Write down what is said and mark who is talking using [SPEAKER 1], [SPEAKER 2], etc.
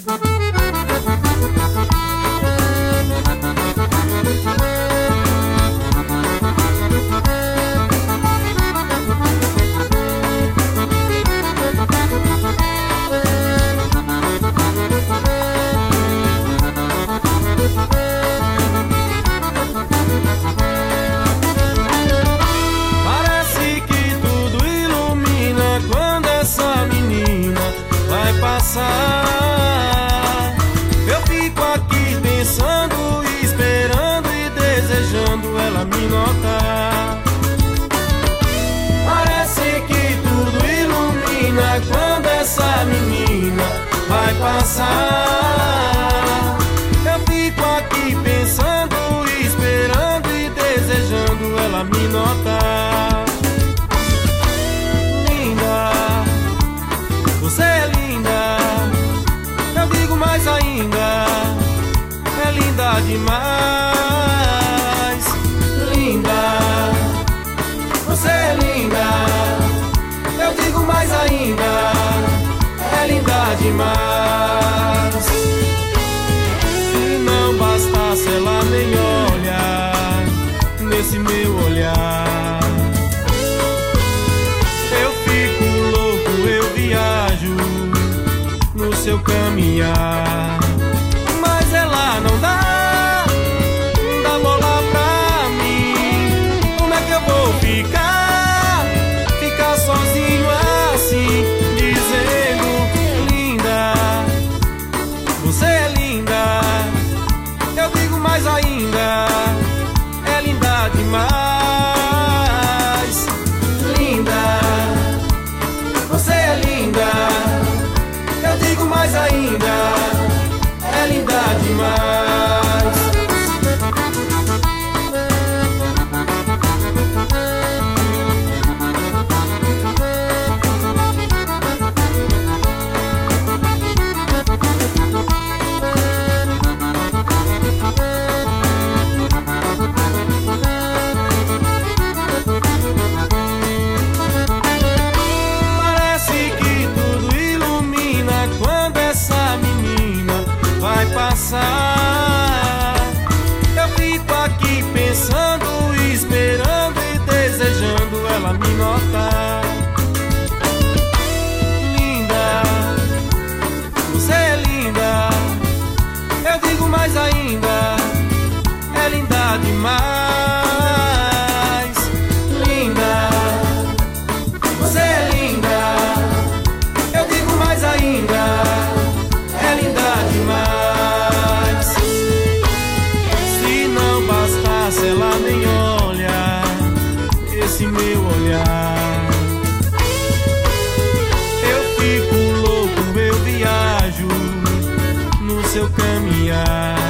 [SPEAKER 1] Eu fico aqui pensando, esperando e desejando ela me notar. Parece que tudo ilumina quando essa menina vai passar. Eu fico aqui pensando, esperando e desejando ela me notar. Linda, você é linda. Eu digo mais ainda, é linda demais. Linda, você é linda. Eu digo mais ainda, é linda demais. Se não bastasse ela nem olhar nesse meu olhar, eu fico louco, eu viajo no seu caminhar. Mas ela não dá bola pra mim. Como é que eu vou ficar sozinho assim, dizendo linda, você é linda. Eu digo mais ainda, é linda demais. Linda, você é linda. Eu digo mais ainda, é linda demais. Parece que tudo ilumina quando essa menina vai passar. Eu fico aqui pensando, esperando e desejando ela me notar. Linda, você é linda. Eu digo mais ainda, é linda demais. Linda, você é linda. Eu digo mais ainda, é linda demais. Se não bastasse ela nem olhar esse meu olhar, eu fico louco, eu viajo no seu caminhar.